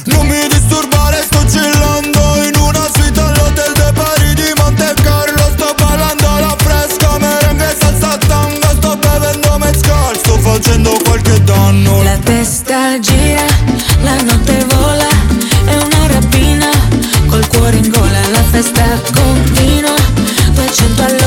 Non mi disturbare, sto chillando in una suite all'hotel de Paris di Monte Carlo. Sto ballando alla fresca, merengue, salsa, tango. Sto bevendo mezcal, sto facendo qualche danno. La testa gira, la notte vola, è una rapina, col cuore in gola, la festa continua, 200 alla